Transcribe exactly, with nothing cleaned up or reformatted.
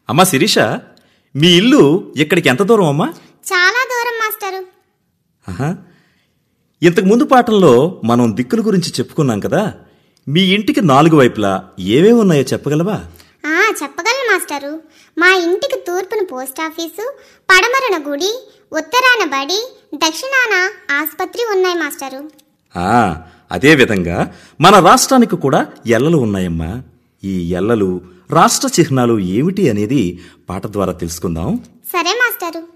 అమ్మా శిరీష, మీ ఇల్లు ఇక్కడికి ఎంత దూరం అమ్మా? చాలా దూరం మాస్టరు. ఆహా, ఇంతకు ముందు పాఠంలో మనం దిక్కుల గురించి చెప్పుకున్నాం కదా. మీ ఇంటికి నాలుగు వైపులా ఏవేవి ఉన్నాయో చెప్పగలవా? ఆ చెప్పగలను మాస్టరు. మా ఇంటికి తూర్పున పోస్టాఫీసు, పడమరన గుడి, ఉత్తరాన బడి, దక్షిణాన ఆసుపత్రి ఉన్నాయి మాస్టరు. ఆ అదే విధంగా మన రాష్ట్రానికి కూడా ఎల్లలు ఉన్నాయమ్మా. ఈ ఎల్లలు, రాష్ట్ర చిహ్నాలు ఏమిటి అనేది పాట ద్వారా తెలుసుకుందాం. సరే మాస్టరు.